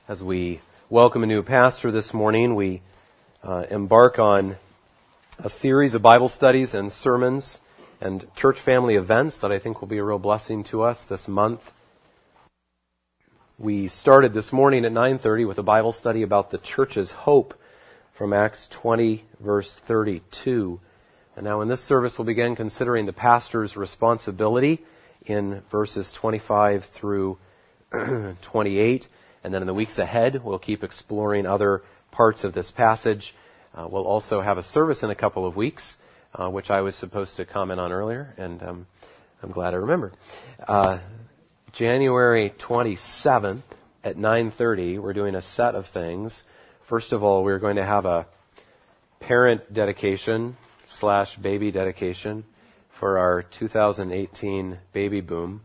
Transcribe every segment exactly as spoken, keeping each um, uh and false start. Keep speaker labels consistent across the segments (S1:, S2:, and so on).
S1: As we welcome a new pastor this morning, we uh, embark on a series of Bible studies and sermons and church family events that I think will be a real blessing to us this month. We started this morning at nine thirty with a Bible study about the church's hope from Acts twenty, verse thirty-two. And now in this service we'll begin considering the pastor's responsibility in verses twenty-five through twenty-eight. And then in the weeks ahead, we'll keep exploring other parts of this passage. Uh, we'll also have a service in a couple of weeks, uh, which I was supposed to comment on earlier, and um, I'm glad I remembered. Uh, January twenty-seventh at nine thirty, we're doing a set of things. First of all, we're going to have a parent dedication slash baby dedication for our two thousand eighteen baby boom.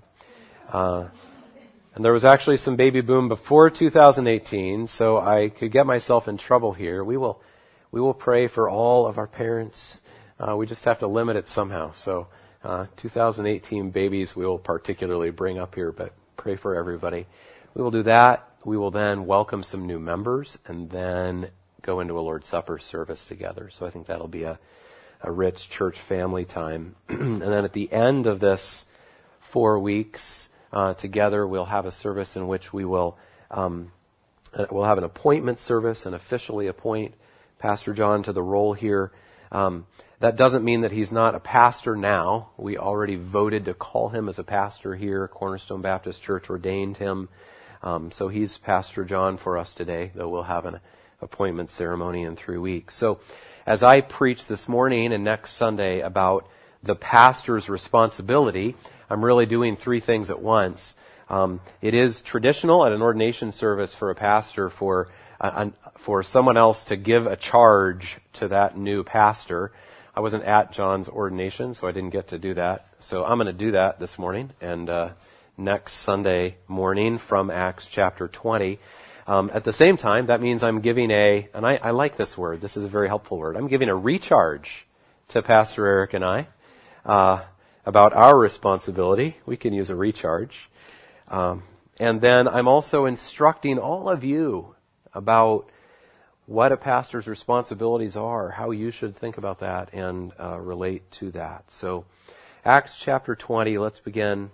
S1: Uh, And there was actually some baby boom before two thousand eighteen, so I could get myself in trouble here. We will we will pray for all of our parents. Uh, we just have to limit it somehow. So uh, two thousand eighteen babies we will particularly bring up here, but pray for everybody. We will do that. We will then welcome some new members and then go into a Lord's Supper service together. So I think that'll be a, a rich church family time. And then at the end of this four weeks, Uh, together, we'll have a service in which we will um, uh, we'll have an appointment service and officially appoint Pastor John to the role here. Um, that doesn't mean that he's not a pastor now. We already voted to call him as a pastor here. Cornerstone Baptist Church ordained him. Um, so he's Pastor John for us today, though we'll have an appointment ceremony in three weeks. So as I preach this morning and next Sunday about the pastor's responsibility, I'm really doing three things at once. Um, it is traditional at an ordination service for a pastor for uh, for someone else to give a charge to that new pastor. I wasn't at John's ordination, so I didn't get to do that. So I'm going to do that this morning and uh, next Sunday morning from Acts chapter twenty. Um, at the same time, that means I'm giving a, and I, I like this word, this is a very helpful word, I'm giving a recharge to Pastor Eric and I. Uh, about our responsibility. We can use a recharge. Um, and then I'm also instructing all of you about what a pastor's responsibilities are, how you should think about that and uh, relate to that. So Acts chapter twenty, let's begin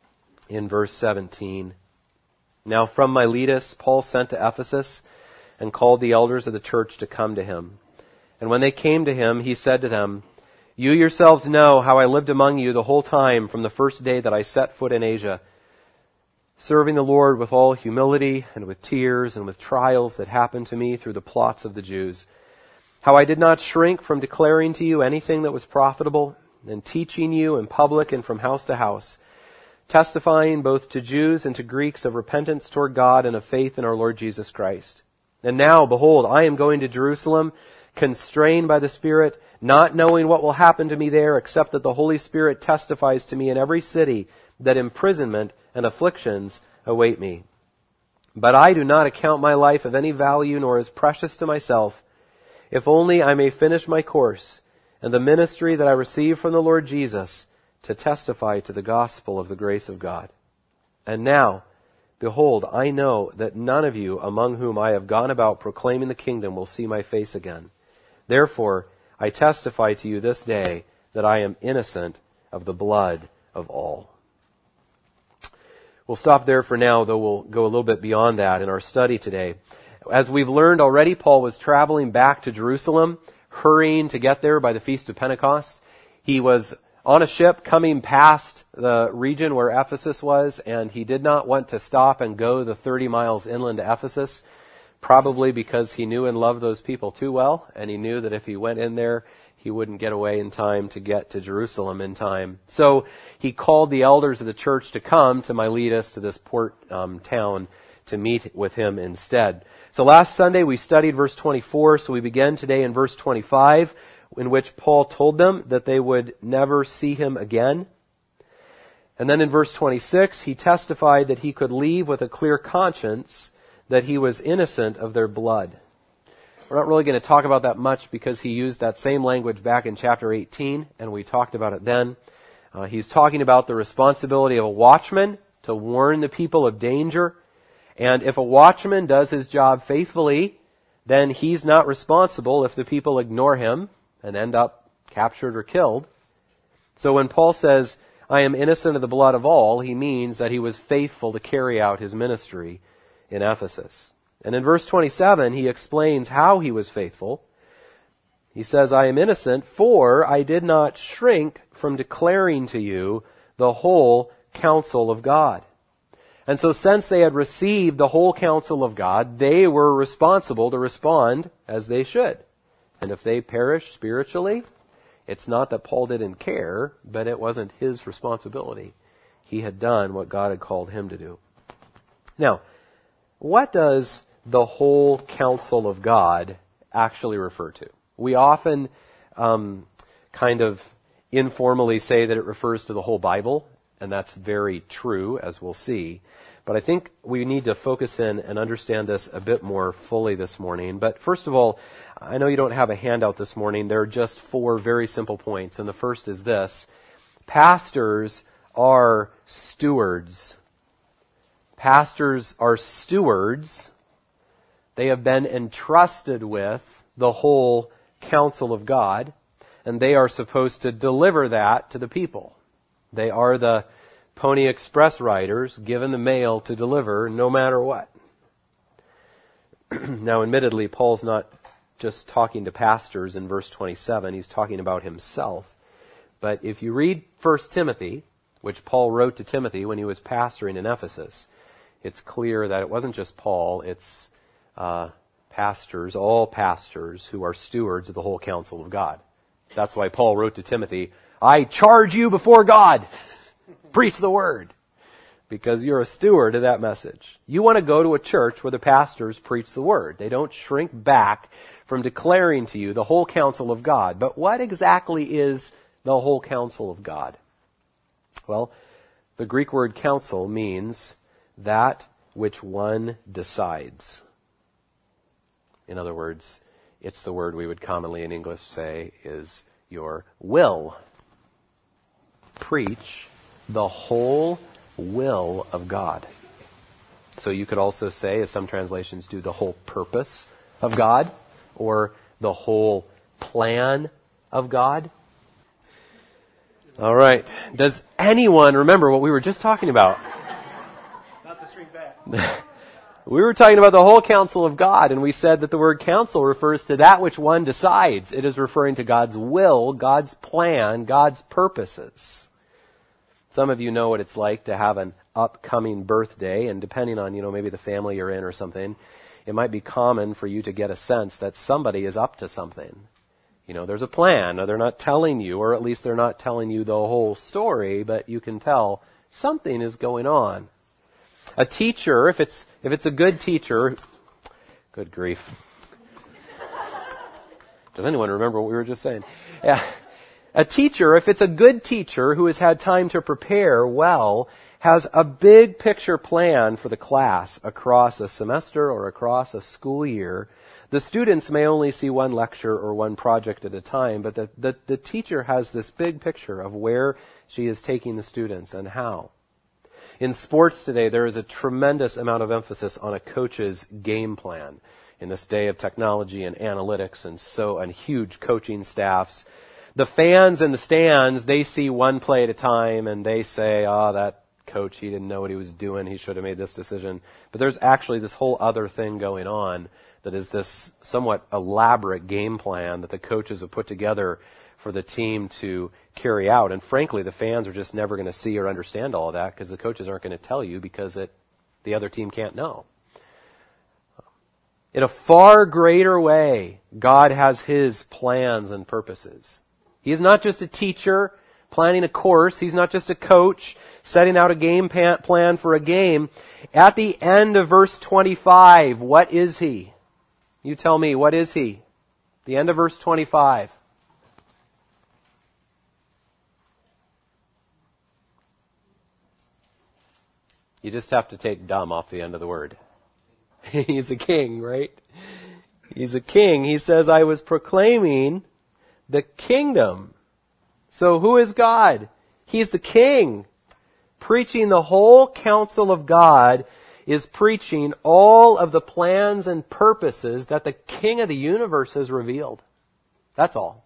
S1: in verse seventeen. Now from Miletus, Paul sent to Ephesus and called the elders of the church to come to him. And when they came to him, he said to them, "You yourselves know how I lived among you the whole time from the first day that I set foot in Asia, serving the Lord with all humility and with tears and with trials that happened to me through the plots of the Jews. How I did not shrink from declaring to you anything that was profitable and teaching you in public and from house to house, testifying both to Jews and to Greeks of repentance toward God and of faith in our Lord Jesus Christ. And now, behold, I am going to Jerusalem, constrained by the Spirit, not knowing what will happen to me there, except that the Holy Spirit testifies to me in every city that imprisonment and afflictions await me. But I do not account my life of any value, nor as precious to myself, if only I may finish my course and the ministry that I received from the Lord Jesus to testify to the gospel of the grace of God. And now, behold, I know that none of you among whom I have gone about proclaiming the kingdom will see my face again. Therefore, I testify to you this day that I am innocent of the blood of all." We'll stop there for now, though we'll go a little bit beyond that in our study today. As we've learned already, Paul was traveling back to Jerusalem, hurrying to get there by the Feast of Pentecost. He was on a ship coming past the region where Ephesus was, and he did not want to stop and go the thirty miles inland to Ephesus, probably because he knew and loved those people too well, and he knew that if he went in there, he wouldn't get away in time to get to Jerusalem in time. So he called the elders of the church to come to Miletus, to this port um, town, to meet with him instead. So last Sunday we studied verse twenty-four, so we begin today in verse twenty-five, in which Paul told them that they would never see him again. And then in verse twenty-six, he testified that he could leave with a clear conscience, that he was innocent of their blood. We're not really going to talk about that much because he used that same language back in chapter eighteen, and we talked about it then. Uh, he's talking about the responsibility of a watchman to warn the people of danger And if a watchman does his job faithfully, then he's not responsible if the people ignore him and end up captured or killed. So when Paul says, I am innocent of the blood of all, he means that he was faithful to carry out his ministry in Ephesus. And in verse twenty-seven, he explains how he was faithful. He says, I am innocent, for I did not shrink from declaring to you the whole counsel of God. And so since they had received the whole counsel of God, they were responsible to respond as they should. And if they perish spiritually, it's not that Paul didn't care, but it wasn't his responsibility. He had done what God had called him to do. Now, what does the whole counsel of God actually refer to? We often um, kind of informally say that it refers to the whole Bible, and that's very true, as we'll see. But I think we need to focus in and understand this a bit more fully this morning. But first of all, I know you don't have a handout this morning. There are just four very simple points. And the first is this. Pastors are stewards. Pastors are stewards. They have been entrusted with the whole counsel of God, and they are supposed to deliver that to the people. They are the Pony Express riders given the mail to deliver no matter what. Now, admittedly, Paul's not just talking to pastors in verse twenty-seven. He's talking about himself. But if you read First Timothy, which Paul wrote to Timothy when he was pastoring in Ephesus, it's clear that it wasn't just Paul, it's uh, pastors, all pastors who are stewards of the whole counsel of God. That's why Paul wrote to Timothy, I charge you before God, preach the word, because you're a steward of that message. You want to go to a church where the pastors preach the word. They don't shrink back from declaring to you the whole counsel of God. But what exactly is the whole counsel of God? Well, the Greek word counsel means that which one decides. In other words, it's the word we would commonly in English say is your will. Preach the whole will of God. So you could also say, as some translations do, the whole purpose of God, or the whole plan of God. All right. Does anyone remember what we were just talking about?
S2: Not the string back.
S1: We were talking about the whole counsel of God, and we said that the word counsel refers to that which one decides. It is referring to God's will, God's plan, God's purposes. Some of you know what it's like to have an upcoming birthday, and depending on, you know, maybe the family you're in or something, it might be common for you to get a sense that somebody is up to something. You know, there's a plan, or they're not telling you, or at least they're not telling you the whole story, but you can tell something is going on. A teacher, if it's if it's a good teacher, good grief. Does anyone remember what we were just saying? Yeah. A teacher, if it's a good teacher who has had time to prepare well, has a big picture plan for the class across a semester or across a school year. The students may only see one lecture or one project at a time, but the, the, the teacher has this big picture of where she is taking the students and how. In sports today, there is a tremendous amount of emphasis on a coach's game plan. In this day of technology and analytics and so and huge coaching staffs, the fans in the stands, they see one play at a time and they say, oh, that coach, he didn't know what he was doing. He should have made this decision. But there's actually this whole other thing going on that is this somewhat elaborate game plan that the coaches have put together for the team to carry out. And frankly, the fans are just never going to see or understand all of that because the coaches aren't going to tell you because it, the other team can't know. In a far greater way, God has His plans and purposes. He is not just a teacher planning a course. He's not just a coach setting out a game plan for a game. At the end of verse twenty-five, what is He? You tell me, what is He? The end of verse twenty-five. You just have to take dumb off the end of the word. He's a king, right? He's a king. He says, I was proclaiming the kingdom. So who is God? He's the king, preaching the whole counsel of God is preaching all of the plans and purposes that the King of the universe has revealed. That's all.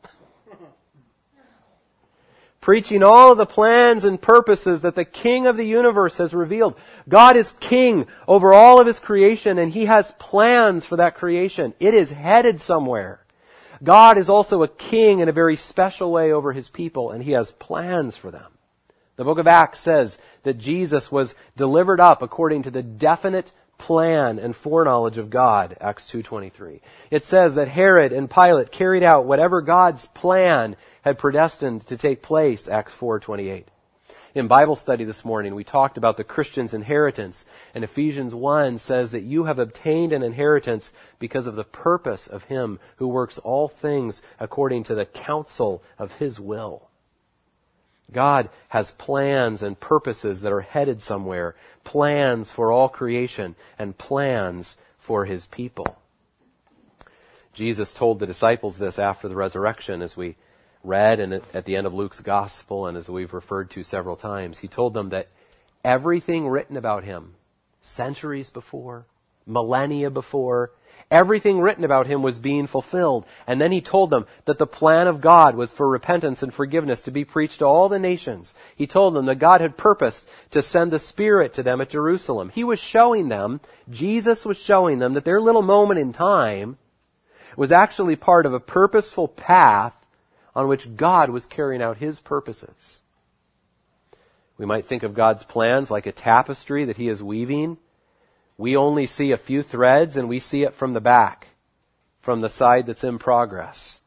S1: Preaching all of the plans and purposes that the King of the universe has revealed. God is king over all of His creation, and He has plans for that creation. It is headed somewhere. God is also a king in a very special way over His people, and He has plans for them. The book of Acts says that Jesus was delivered up according to the definite plan and foreknowledge of God, Acts two twenty-three. It says that Herod and Pilate carried out whatever God's plan had predestined to take place, Acts four twenty-eight. In Bible study this morning, we talked about the Christian's inheritance, and Ephesians one says that you have obtained an inheritance because of the purpose of Him who works all things according to the counsel of His will. God has plans and purposes that are headed somewhere, plans for all creation, and plans for His people. Jesus told the disciples this after the resurrection, as we read and at the end of Luke's gospel, and as we've referred to several times. He told them that everything written about Him, centuries before, millennia before, everything written about Him was being fulfilled. And then He told them that the plan of God was for repentance and forgiveness to be preached to all the nations. He told them that God had purposed to send the Spirit to them at Jerusalem. He was showing them, Jesus was showing them that their little moment in time was actually part of a purposeful path on which God was carrying out His purposes. We might think of God's plans like a tapestry that He is weaving. We only see a few threads, and we see it from the back, from the side that's in progress.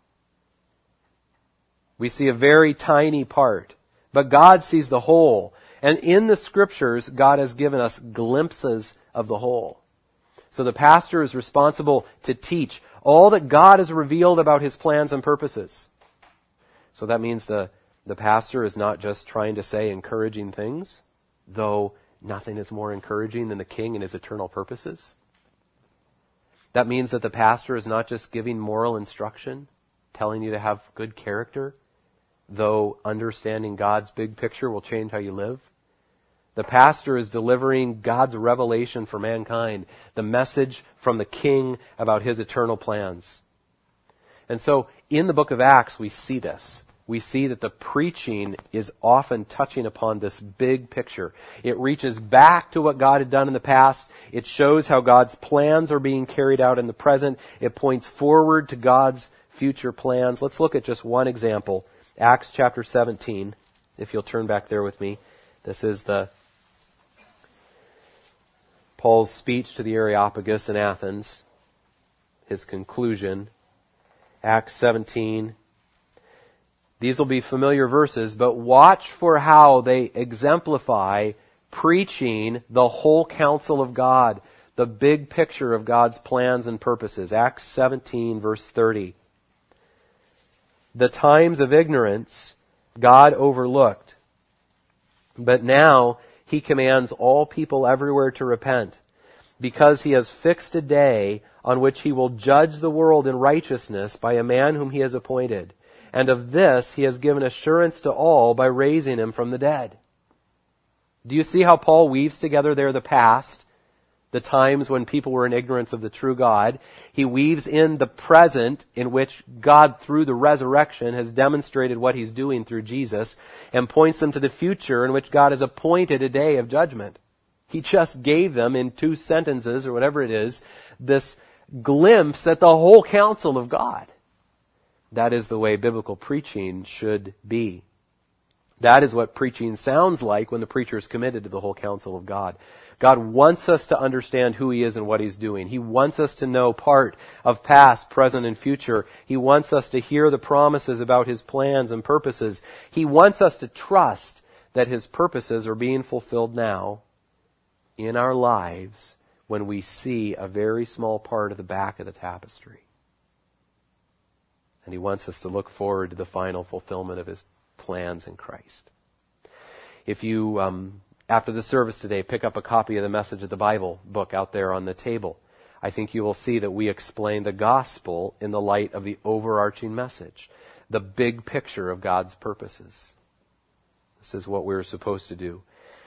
S1: We see a very tiny part, but God sees the whole. And in the Scriptures, God has given us glimpses of the whole. So the pastor is responsible to teach all that God has revealed about His plans and purposes. So that means the, the pastor is not just trying to say encouraging things, though nothing is more encouraging than the King and His eternal purposes. That means that the pastor is not just giving moral instruction, telling you to have good character, though understanding God's big picture will change how you live. The pastor is delivering God's revelation for mankind, the message from the King about His eternal plans. And so in the book of Acts, we see this. We see that the preaching is often touching upon this big picture. It reaches back to what God had done in the past. It shows how God's plans are being carried out in the present. It points forward to God's future plans. Let's look at just one example. Acts chapter seventeen, if you'll turn back there with me. This is the Paul's speech to the Areopagus in Athens, his conclusion. Acts seventeen. These will be familiar verses, but watch for how they exemplify preaching the whole counsel of God, the big picture of God's plans and purposes. Acts seventeen, verse thirty. The times of ignorance God overlooked, but now He commands all people everywhere to repent, because He has fixed a day on which He will judge the world in righteousness by a man whom He has appointed. And of this He has given assurance to all by raising Him from the dead. Do you see how Paul weaves together there the past, the times when people were in ignorance of the true God? He weaves in the present, in which God, through the resurrection, has demonstrated what He's doing through Jesus, and points them to the future, in which God has appointed a day of judgment. He just gave them, in two sentences, or whatever it is, this glimpse at the whole counsel of God. That is the way biblical preaching should be. That is what preaching sounds like when the preacher is committed to the whole counsel of God. God wants us to understand who He is and what He's doing. He wants us to know part of past, present, and future. He wants us to hear the promises about His plans and purposes. He wants us to trust that His purposes are being fulfilled now in our lives when we see a very small part of the back of the tapestry. And He wants us to look forward to the final fulfillment of His plans in Christ. If you, um, after the service today, pick up a copy of the Message of the Bible book out there on the table, I think you will see that we explain the gospel in the light of the overarching message, the big picture of God's purposes. This is what we're supposed to do.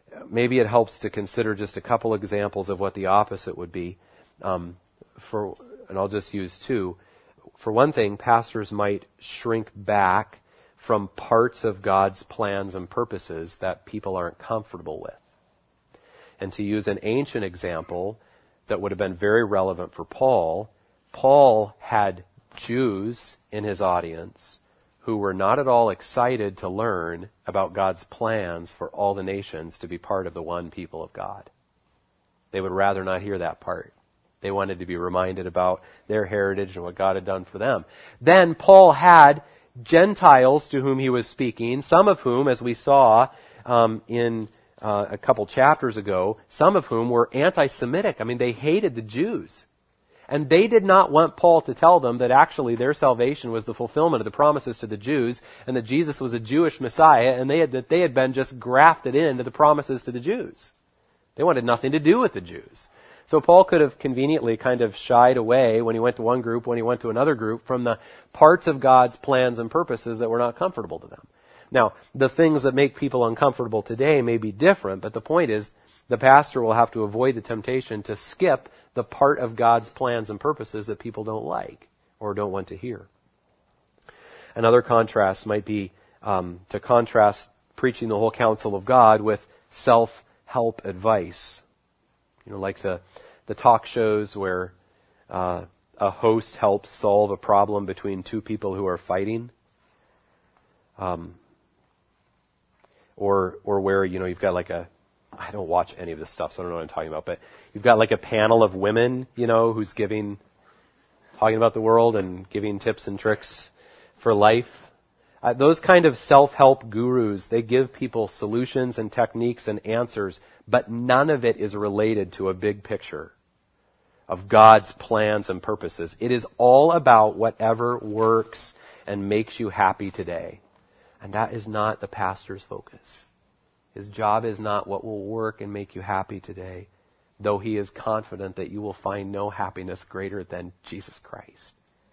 S1: maybe it helps to consider just a couple examples of what the opposite would be. Um, for, and I'll just use two. For one thing, pastors might shrink back from parts of God's plans and purposes that people aren't comfortable with. And to use an ancient example that would have been very relevant for Paul, Paul had Jews in his audience who were not at all excited to learn about God's plans for all the nations to be part of the one people of God. They would rather not hear that part. They wanted to be reminded about their heritage and what God had done for them. Then Paul had Gentiles to whom he was speaking, some of whom, as we saw um, in uh, a couple chapters ago, some of whom were anti-Semitic. I mean, they hated the Jews. And they did not want Paul to tell them that actually their salvation was the fulfillment of the promises to the Jews, and that Jesus was a Jewish Messiah, and they had, that they had been just grafted into the promises to the Jews. They wanted nothing to do with the Jews. So Paul could have conveniently kind of shied away when he went to one group, when he went to another group, from the parts of God's plans and purposes that were not comfortable to them. Now, the things that make people uncomfortable today may be different, but the point is the pastor will have to avoid the temptation to skip the part of God's plans and purposes that people don't like or don't want to hear. Another contrast might be um, to contrast preaching the whole counsel of God with self-help advice. You know, like the, the talk shows where uh, a host helps solve a problem between two people who are fighting. Um, or or where, you know, you've got like a, I don't watch any of this stuff, so I don't know what I'm talking about, but you've got like a panel of women, you know, who's giving, talking about the world and giving tips and tricks for life. Uh, those kind of self-help gurus, they give people solutions and techniques and answers, but none of it is related to a big picture of God's plans and purposes. It is all about whatever works and makes you happy today. And that is not the pastor's focus. His job is not what will work and make you happy today, though he is confident that you will find no happiness greater than Jesus Christ.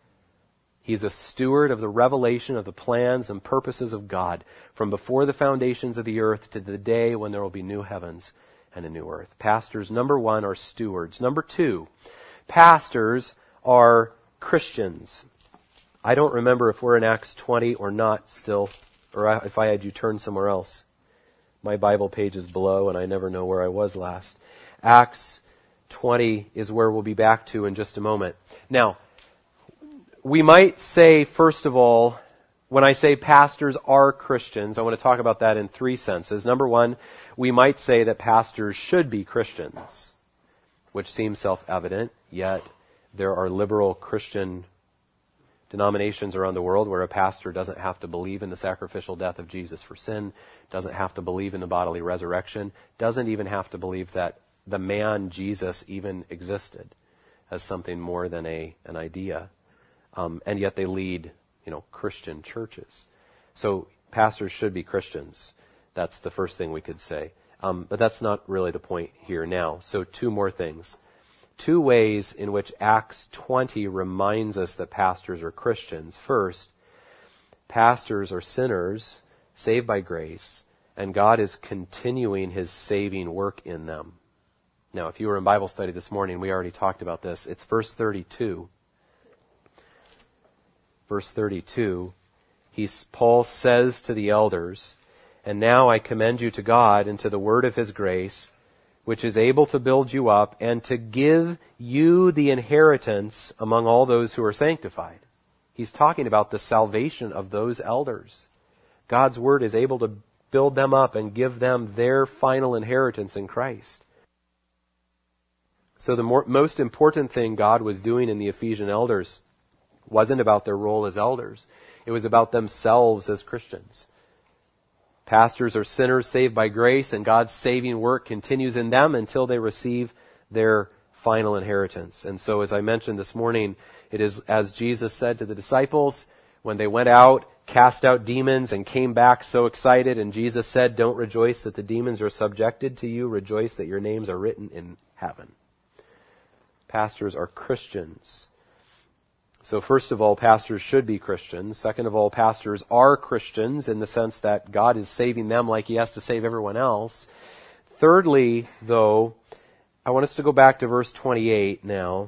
S1: He's a steward of the revelation of the plans and purposes of God from before the foundations of the earth to the day when there will be new heavens and a new earth. Pastors, number one, are stewards. Number two, pastors are Christians. I don't remember if we're in Acts twenty or not still, or if I had you turn somewhere else. My Bible page is below, and I never know where I was last. Acts twenty is where we'll be back to in just a moment. Now, we might say, first of all, when I say pastors are Christians, I want to talk about that in three senses. Number one, we might say that pastors should be Christians, which seems self-evident, yet there are liberal Christian denominations around the world where a pastor doesn't have to believe in the sacrificial death of Jesus for sin, doesn't have to believe in the bodily resurrection, doesn't even have to believe that the man Jesus even existed as something more than a an idea. Um, and yet they lead, you know, Christian churches. So pastors should be Christians. That's the first thing we could say. Um, but that's not really the point here now. So two more things. Two ways in which Acts twenty reminds us that pastors are Christians. First, pastors are sinners saved by grace, and God is continuing his saving work in them. Now, if you were in Bible study this morning, we already talked about this. It's verse thirty-two. Verse thirty-two, he's, Paul says to the elders, "And now I commend you to God and to the word of his grace, which is able to build you up and to give you the inheritance among all those who are sanctified." He's talking about the salvation of those elders. God's word is able to build them up and give them their final inheritance in Christ. So the more, most important thing God was doing in the Ephesian elders wasn't about their role as elders. It was about themselves as Christians. Pastors are sinners saved by grace, and God's saving work continues in them until they receive their final inheritance. And so, as I mentioned this morning, it is as Jesus said to the disciples when they went out, cast out demons, and came back so excited, and Jesus said, "Don't rejoice that the demons are subjected to you. Rejoice that your names are written in heaven." Pastors are Christians. So first of all, pastors should be Christians. Second of all, pastors are Christians in the sense that God is saving them like he has to save everyone else. Thirdly, though, I want us to go back to verse twenty-eight now.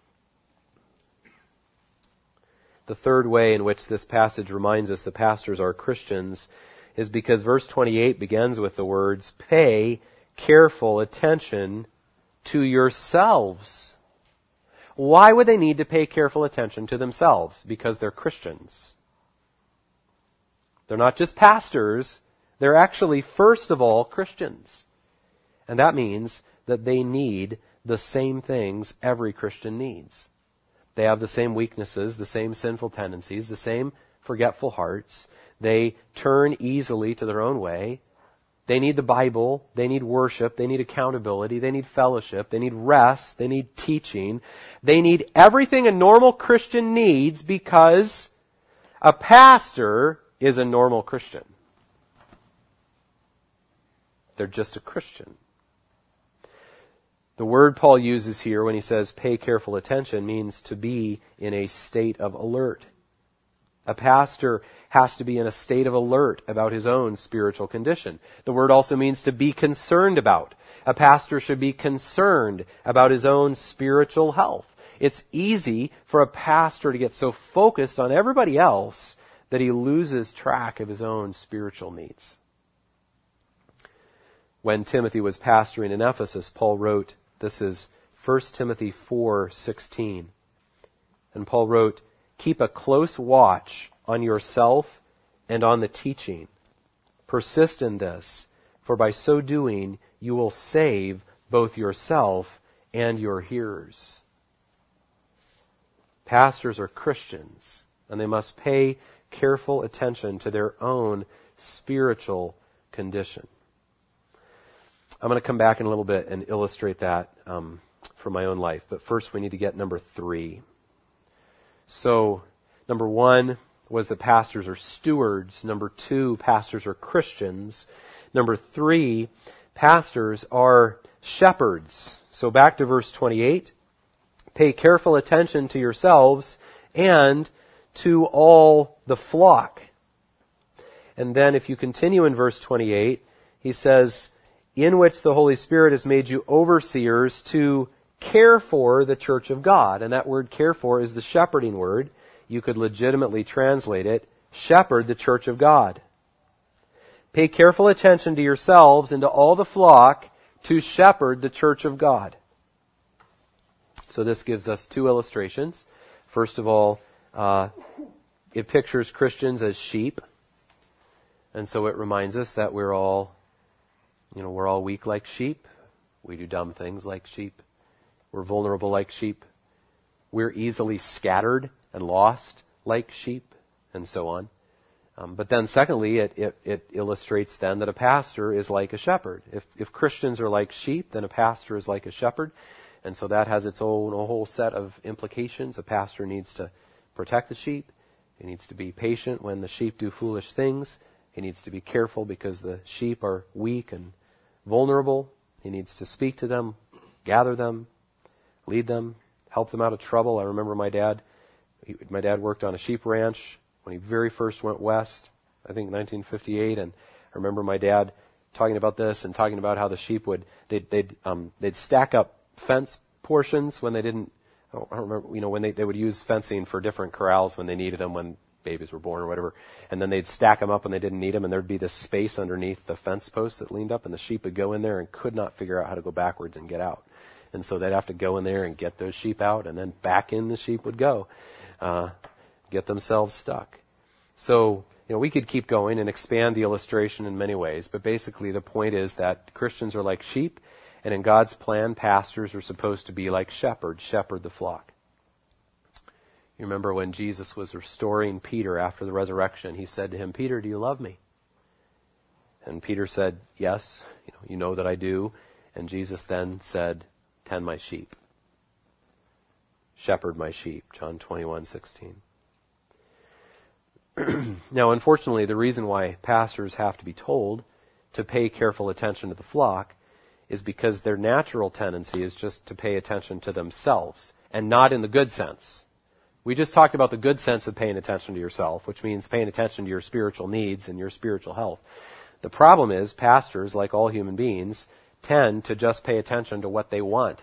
S1: The third way in which this passage reminds us the pastors are Christians is because verse twenty-eight begins with the words, pay careful attention to yourselves. Why would they need to pay careful attention to themselves? Because they're Christians. They're not just pastors, they're actually first of all Christians. And that means that they need the same things every Christian needs. They have the same weaknesses, the same sinful tendencies, the same forgetful hearts. They turn easily to their own way. They need the Bible. They need worship. They need accountability. They need fellowship. They need rest. They need teaching. They need everything a normal Christian needs because a pastor is a normal Christian. They're just a Christian. The word Paul uses here when he says pay careful attention means to be in a state of alert. A pastor has to be in a state of alert about his own spiritual condition. The word also means to be concerned about. A pastor should be concerned about his own spiritual health. It's easy for a pastor to get so focused on everybody else that he loses track of his own spiritual needs. When Timothy was pastoring in Ephesus, Paul wrote, this is First Timothy four sixteen. And Paul wrote, keep a close watch on yourself and on the teaching. Persist in this, for by so doing you will save both yourself and your hearers. Pastors are Christians, and they must pay careful attention to their own spiritual condition. I'm going to come back in a little bit and illustrate that um, from my own life. But first we need to get number three. So, number one was that pastors are stewards. Number two, pastors are Christians. Number three, pastors are shepherds. So back to verse twenty-eight. Pay careful attention to yourselves and to all the flock. And then if you continue in verse twenty-eight, he says, in which the Holy Spirit has made you overseers to care for the church of God. And that word care for is the shepherding word. You could legitimately translate it, shepherd the church of God. Pay careful attention to yourselves and to all the flock to shepherd the church of God. So this gives us two illustrations. First of all, uh, it pictures Christians as sheep. And so it reminds us that we're all You know, we're all weak like sheep. We do dumb things like sheep. We're vulnerable like sheep. We're easily scattered and lost like sheep, and so on. Um, but then secondly, it, it, it illustrates then that a pastor is like a shepherd. If, if Christians are like sheep, then a pastor is like a shepherd. And so that has its own a whole set of implications. A pastor needs to protect the sheep. He needs to be patient when the sheep do foolish things. He needs to be careful because the sheep are weak and vulnerable. He needs to speak to them, gather them, lead them, help them out of trouble. I remember my dad, he, my dad worked on a sheep ranch when he very first went west, I think nineteen fifty-eight, and I remember my dad talking about this and talking about how the sheep would, they'd, they'd, um, they'd stack up fence portions when they didn't, I don't remember, you know, when they, they would use fencing for different corrals when they needed them, when babies were born or whatever, and then they'd stack them up when they didn't need them, and there'd be this space underneath the fence post that leaned up, and the sheep would go in there and could not figure out how to go backwards and get out. And so they'd have to go in there and get those sheep out, and then back in the sheep would go, uh, get themselves stuck. So, you know, we could keep going and expand the illustration in many ways, but basically the point is that Christians are like sheep, and in God's plan, pastors are supposed to be like shepherds, shepherd the flock. You remember when Jesus was restoring Peter after the resurrection, he said to him, Peter, do you love me? And Peter said, yes, you know, you know that I do. And Jesus then said, tend my sheep. Shepherd my sheep, John twenty-one sixteen. Now, unfortunately, the reason why pastors have to be told to pay careful attention to the flock is because their natural tendency is just to pay attention to themselves, and not in the good sense. We just talked about the good sense of paying attention to yourself, which means paying attention to your spiritual needs and your spiritual health. The problem is pastors, like all human beings, tend to just pay attention to what they want.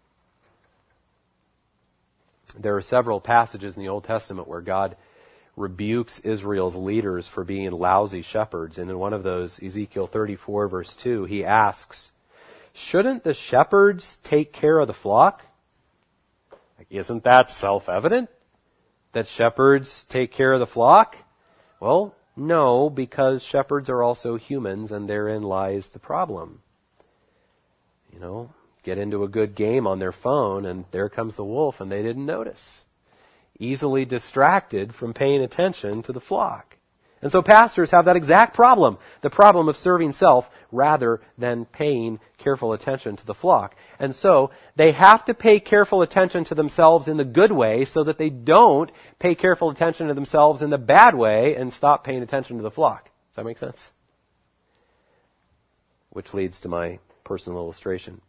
S1: There are several passages in the Old Testament where God rebukes Israel's leaders for being lousy shepherds. And in one of those, Ezekiel thirty-four, verse two, he asks, shouldn't the shepherds take care of the flock? Like, isn't that self-evident that shepherds take care of the flock? Well, no, because shepherds are also humans, and therein lies the problem. You know, get into a good game on their phone, and there comes the wolf, and they didn't notice. Easily distracted from paying attention to the flock. And so pastors have that exact problem, the problem of serving self rather than paying careful attention to the flock. And so they have to pay careful attention to themselves in the good way so that they don't pay careful attention to themselves in the bad way and stop paying attention to the flock. Does that make sense? Which leads to my personal illustration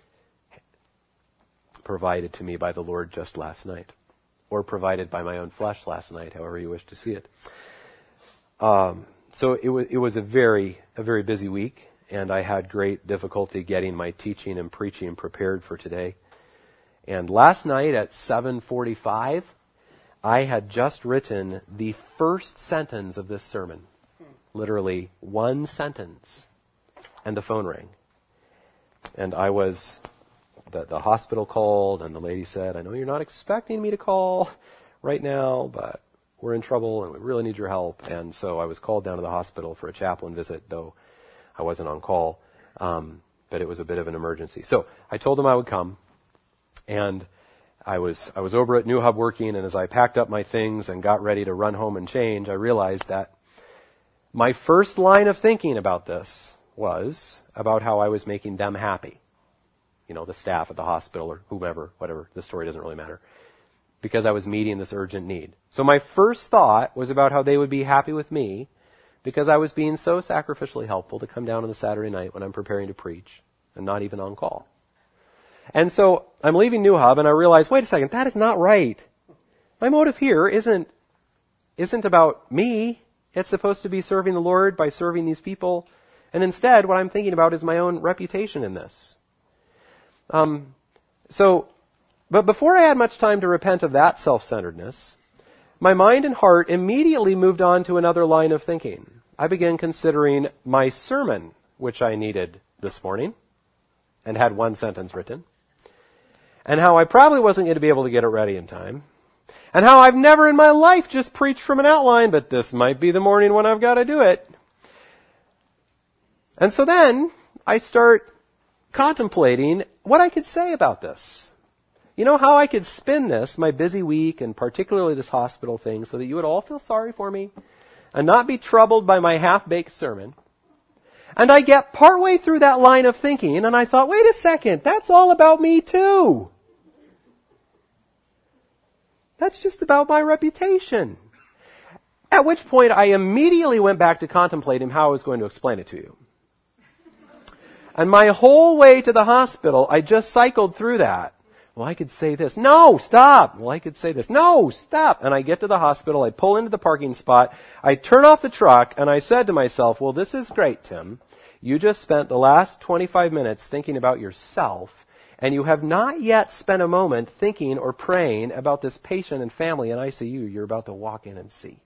S1: provided to me by the Lord just last night, or provided by my own flesh last night, however you wish to see it. Um, so it was it was a very a very busy week, and I had great difficulty getting my teaching and preaching prepared for today. And last night at seven forty-five, I had just written the first sentence of this sermon, literally one sentence, and the phone rang. And I was, the, the hospital called, and the lady said, I know you're not expecting me to call right now, but we're in trouble and we really need your help. And so I was called down to the hospital for a chaplain visit, though I wasn't on call. Um, but it was a bit of an emergency. So I told them I would come, and I was I was over at New Hub working, and as I packed up my things and got ready to run home and change, I realized that my first line of thinking about this was about how I was making them happy. You know, the staff at the hospital or whomever, whatever, the story doesn't really matter. Because I was meeting this urgent need. So my first thought was about how they would be happy with me because I was being so sacrificially helpful to come down on the Saturday night when I'm preparing to preach and not even on call. And so I'm leaving New Hub and I realize, wait a second, that is not right. My motive here isn't, isn't about me. It's supposed to be serving the Lord by serving these people. And instead, what I'm thinking about is my own reputation in this. Um, so... But before I had much time to repent of that self-centeredness, my mind and heart immediately moved on to another line of thinking. I began considering my sermon, which I needed this morning, and had one sentence written, and how I probably wasn't going to be able to get it ready in time, and how I've never in my life just preached from an outline, but this might be the morning when I've got to do it. And so then I start contemplating what I could say about this. You know how I could spin this, my busy week, and particularly this hospital thing, so that you would all feel sorry for me and not be troubled by my half-baked sermon. And I get partway through that line of thinking, and I thought, wait a second, that's all about me too. That's just about my reputation. At which point I immediately went back to contemplating how I was going to explain it to you. And my whole way to the hospital, I just cycled through that. Well, I could say this. No, stop. Well, I could say this. No, stop. And I get to the hospital. I pull into the parking spot. I turn off the truck, and I said to myself, well, this is great, Tim. You just spent the last twenty-five minutes thinking about yourself, and you have not yet spent a moment thinking or praying about this patient and family in I C U you're about to walk in and see.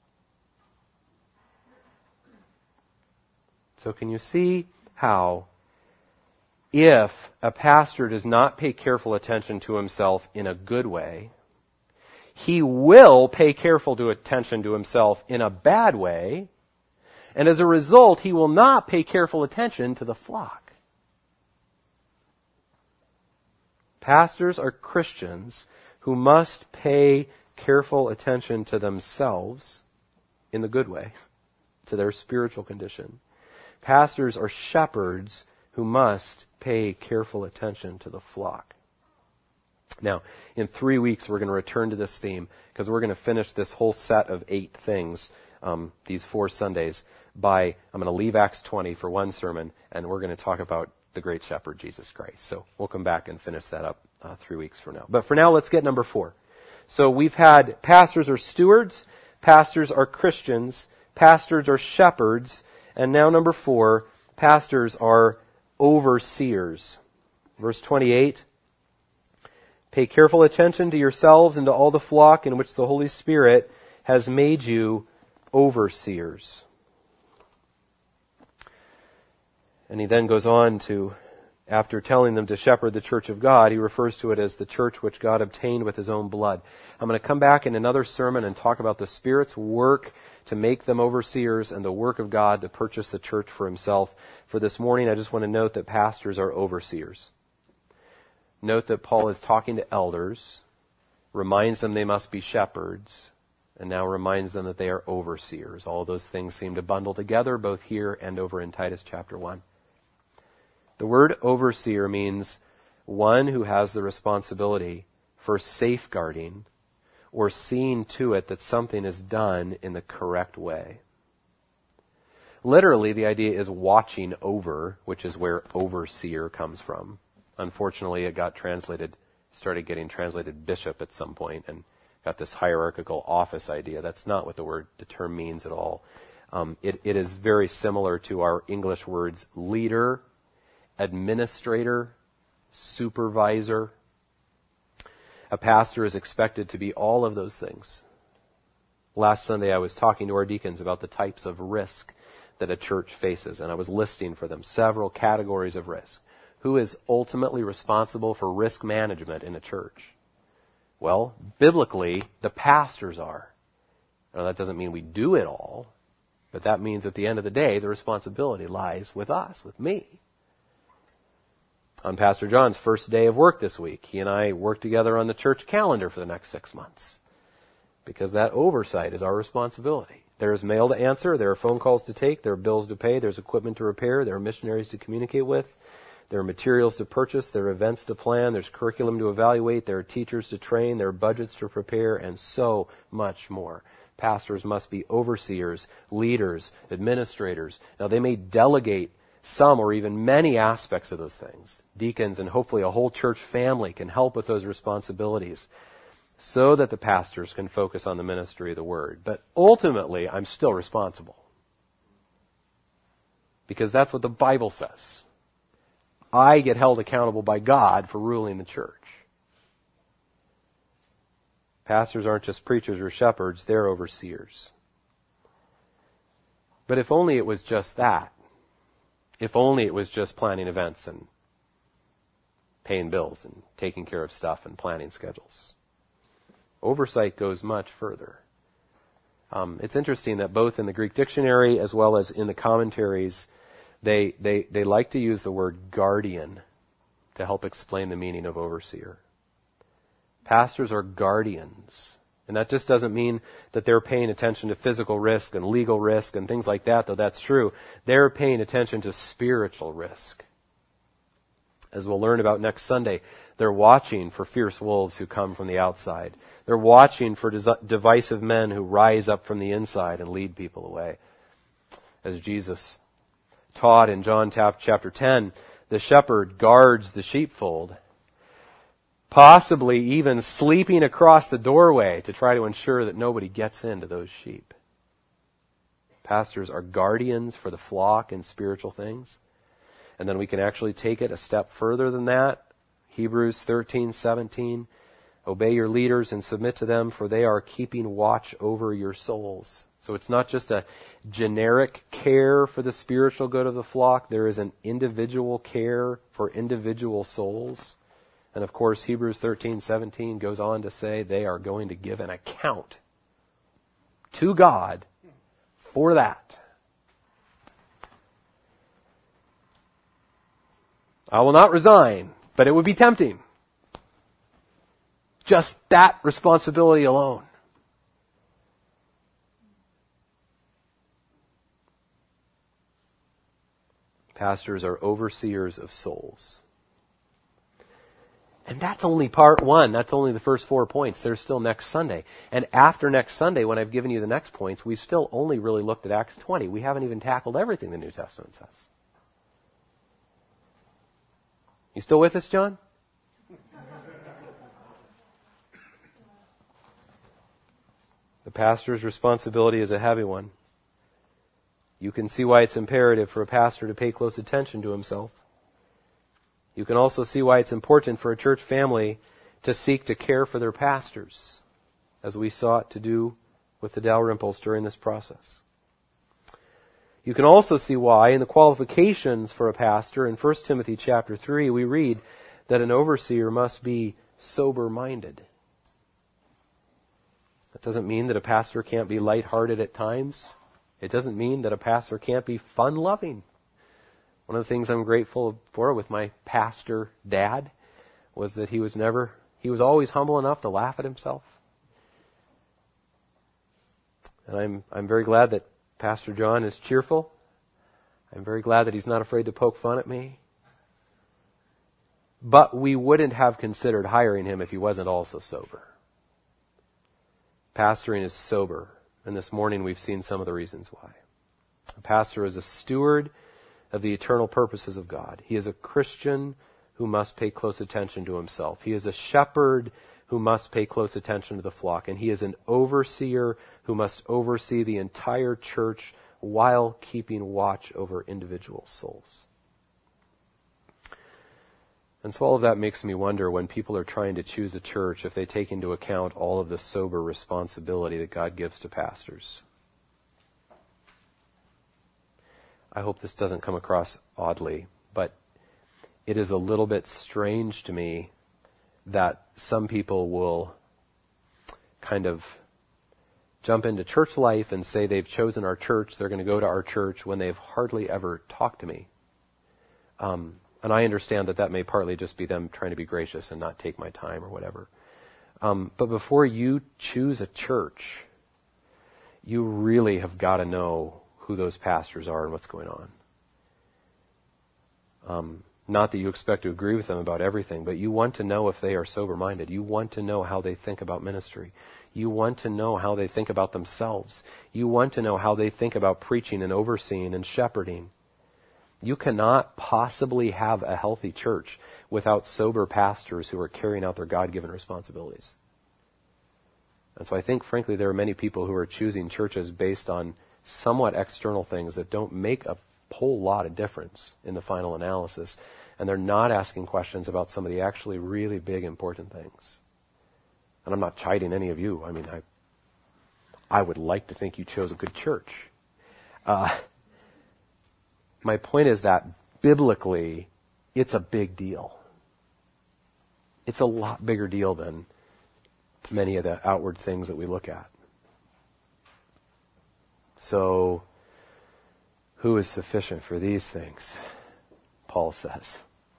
S1: So can you see how, if a pastor does not pay careful attention to himself in a good way, he will pay careful to attention to himself in a bad way, and as a result, he will not pay careful attention to the flock. Pastors are Christians who must pay careful attention to themselves in the good way, to their spiritual condition. Pastors are shepherds who must pay careful attention to the flock. Now, in three weeks, we're going to return to this theme because we're going to finish this whole set of eight things, um, these four Sundays, by, I'm going to leave Acts twenty for one sermon, and we're going to talk about the great shepherd, Jesus Christ. So we'll come back and finish that up uh, three weeks from now. But for now, let's get number four. So we've had pastors are stewards, pastors are Christians, pastors are shepherds, and now number four, pastors are overseers. Verse twenty-eight, pay careful attention to yourselves and to all the flock in which the Holy Spirit has made you overseers. And he then goes on to, after telling them to shepherd the church of God, he refers to it as the church which God obtained with his own blood. I'm going to come back in another sermon and talk about the Spirit's work to make them overseers and the work of God to purchase the church for himself. For this morning, I just want to note that pastors are overseers. Note that Paul is talking to elders, reminds them they must be shepherds, and now reminds them that they are overseers. All those things seem to bundle together, both here and over in Titus chapter one. The word overseer means one who has the responsibility for safeguarding or seeing to it that something is done in the correct way. Literally, the idea is watching over, which is where overseer comes from. Unfortunately, it got translated, started getting translated bishop at some point and got this hierarchical office idea. That's not what the word, the term means at all. Um, it, it is very similar to our English words leader, administrator, supervisor. A pastor is expected to be all of those things. Last Sunday I was talking to our deacons about the types of risk that a church faces, and I was listing for them several categories of risk. Who is ultimately responsible for risk management in a church? Well, biblically, the pastors are. Now, that doesn't mean we do it all, but that means at the end of the day, the responsibility lies with us, with me. On Pastor John's first day of work this week, he and I worked together on the church calendar for the next six months because that oversight is our responsibility. There is mail to answer, there are phone calls to take, there are bills to pay, there's equipment to repair, there are missionaries to communicate with, there are materials to purchase, there are events to plan, there's curriculum to evaluate, there are teachers to train, there are budgets to prepare, and so much more. Pastors must be overseers, leaders, administrators. Now, they may delegate some or even many aspects of those things. Deacons and hopefully a whole church family can help with those responsibilities so that the pastors can focus on the ministry of the word. But ultimately, I'm still responsible because that's what the Bible says. I get held accountable by God for ruling the church. Pastors aren't just preachers or shepherds, they're overseers. But if only it was just that. If only it was just planning events and paying bills and taking care of stuff and planning schedules. Oversight goes much further. Um, it's interesting that both in the Greek dictionary as well as in the commentaries, they, they, they like to use the word guardian to help explain the meaning of overseer. Pastors are guardians. And that just doesn't mean that they're paying attention to physical risk and legal risk and things like that, though that's true. They're paying attention to spiritual risk. As we'll learn about next Sunday, they're watching for fierce wolves who come from the outside. They're watching for dis- divisive men who rise up from the inside and lead people away. As Jesus taught in John chapter ten, the shepherd guards the sheepfold, possibly even sleeping across the doorway to try to ensure that nobody gets into those sheep. Pastors are guardians for the flock in spiritual things. And then we can actually take it a step further than that. Hebrews thirteen seventeen, obey your leaders and submit to them, for they are keeping watch over your souls. So it's not just a generic care for the spiritual good of the flock. There is an individual care for individual souls. And of course, Hebrews thirteen seventeen goes on to say they are going to give an account to God for that. I will not resign, but it would be tempting. Just that responsibility alone. Pastors are overseers of souls. And that's only part one. That's only the first four points. There's still next Sunday. And after next Sunday, when I've given you the next points, we've still only really looked at Acts twenty. We haven't even tackled everything the New Testament says. You still with us, John? The pastor's responsibility is a heavy one. You can see why it's imperative for a pastor to pay close attention to himself. You can also see why it's important for a church family to seek to care for their pastors, as we sought to do with the Dalrymples during this process. You can also see why in the qualifications for a pastor in First Timothy chapter three, we read that an overseer must be sober-minded. That doesn't mean that a pastor can't be lighthearted at times. It doesn't mean that a pastor can't be fun-loving. One of the things I'm grateful for with my pastor dad was that he was never, he was always humble enough to laugh at himself. And I'm, I'm very glad that Pastor John is cheerful. I'm very glad that he's not afraid to poke fun at me. But we wouldn't have considered hiring him if he wasn't also sober. Pastoring is sober, and this morning we've seen some of the reasons why. A pastor is a steward of the eternal purposes of God. He is a Christian who must pay close attention to himself. He is a shepherd who must pay close attention to the flock. And he is an overseer who must oversee the entire church while keeping watch over individual souls. And so all of that makes me wonder, when people are trying to choose a church, if they take into account all of the sober responsibility that God gives to pastors. I hope this doesn't come across oddly, but it is a little bit strange to me that some people will kind of jump into church life and say they've chosen our church, they're going to go to our church, when they've hardly ever talked to me. Um, and I understand that that may partly just be them trying to be gracious and not take my time or whatever. Um, but before you choose a church, you really have got to know who those pastors are and what's going on. Um, not that you expect to agree with them about everything, but you want to know if they are sober-minded. You want to know how they think about ministry. You want to know how they think about themselves. You want to know how they think about preaching and overseeing and shepherding. You cannot possibly have a healthy church without sober pastors who are carrying out their God-given responsibilities. And so I think, frankly, there are many people who are choosing churches based on somewhat external things that don't make a whole lot of difference in the final analysis. And they're not asking questions about some of the actually really big, important things. And I'm not chiding any of you. I mean, I I would like to think you chose a good church. Uh, my point is that biblically, it's a big deal. It's a lot bigger deal than many of the outward things that we look at. So, who is sufficient for these things? Paul says.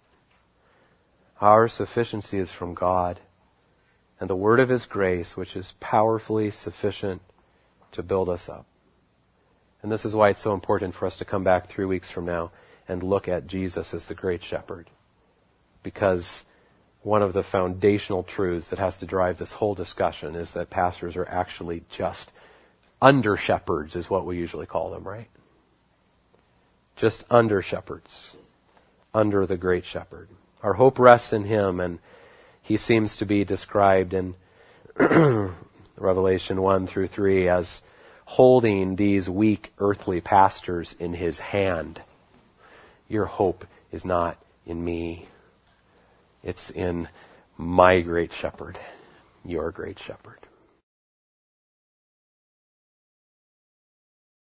S1: Our sufficiency is from God, and the word of his grace, which is powerfully sufficient to build us up. And this is why it's so important for us to come back three weeks from now and look at Jesus as the great shepherd. Because one of the foundational truths that has to drive this whole discussion is that pastors are actually just under shepherds, is what we usually call them, right? Just under shepherds, under the great shepherd. Our hope rests in him, and he seems to be described in Revelation one through three as holding these weak earthly pastors in his hand. Your hope is not in me. It's in my great shepherd, your great shepherd.